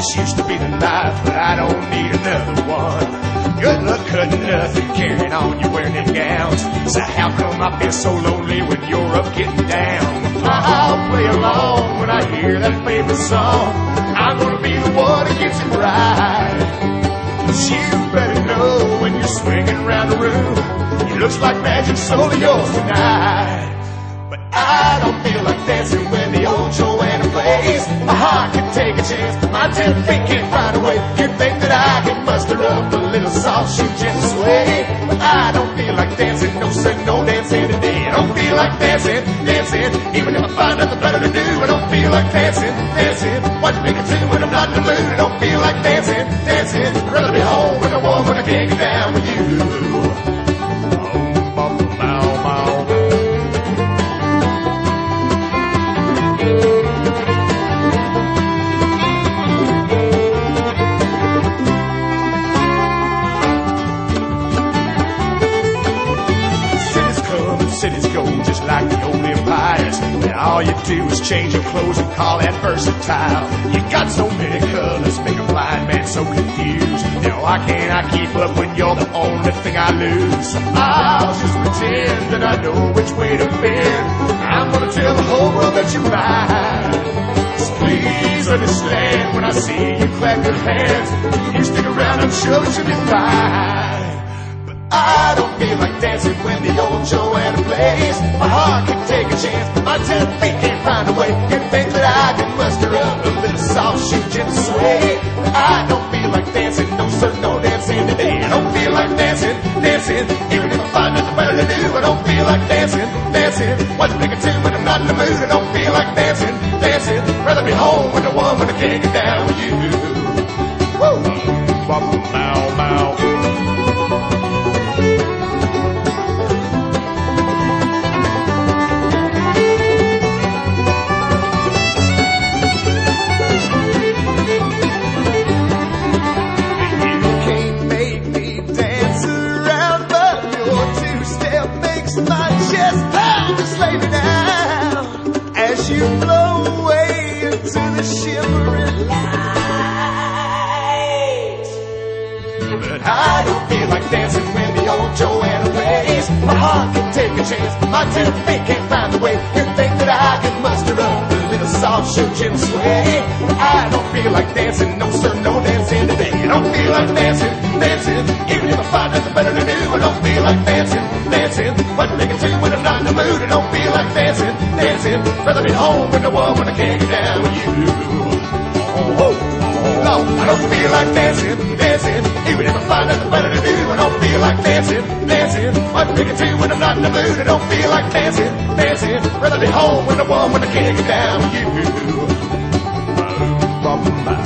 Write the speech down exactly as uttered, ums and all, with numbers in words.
this used to be the life, but I don't need another one. Good luck cutting nothing, carrying on, you're wearing them gowns. So how come I feel so lonely when you're up getting down? I'll play along when I hear that favorite song. I'm gonna be the one that gets it right. But you better know when you're swinging around the room, it looks like magic's solely yours tonight. But I don't feel like dancing when the old Joanna plays. My heart can take a chance, but my ten feet can't find a way. You think that I can muster up a little soft shoe gentle sway? But I don't feel like dancing, no sir, no dancing today. I don't feel like dancing, dancing, even if I find nothing better to do. I don't feel like dancing, dancing. What you make it do when I'm not in the mood? I don't feel like dancing, dancing. I'd rather be home with a woman when I can't get down with you. Cities go just like the old empires, and all you do is change your clothes and call that versatile. You got so many colors, make a blind man so confused. Now why can't I keep up when you're the only thing I lose? So I'll just pretend that I know which way to bend. I'm gonna tell the whole world that you're mine. So please understand when I see you clap your hands. You stick around, I'm sure you'll be fine. I don't feel like dancing when the old Joanna plays. My heart can take a chance, but my ten feet can't find a way. You think that I can muster up a little soft shoe gentle sway? But I don't feel like dancing, no sir, no dancing today. I don't feel like dancing, dancing, even if I find nothing better to do. I don't feel like dancing, dancing. What's bigger too when I'm not in the mood? I don't feel like dancing, dancing. Rather be home with the one when I can't get down with you. Woo! Bow, bow. As you blow away into the shimmering light. But I don't feel like dancing when the old Joanna plays. My heart can take a chance, but my ten feet can't find the way. You think that I can muster up a little soft shoe gentle sway? I don't feel like dancing, no sir, no dancing today. I don't feel like dancing, dancing, even if I find nothing better to do. I don't feel like dancing, dancing. What make it do when I'm not in the mood? I don't feel like dancing, dancing. Rather be home with the one when I can't get down with you. Oh, oh, no, I don't feel like dancing, dancing, even if I find nothing better to do. I don't feel like dancing, dancing. What make it do when I'm not in the mood? I don't feel like dancing, dancing. Rather be home with the one when I can't get down with you.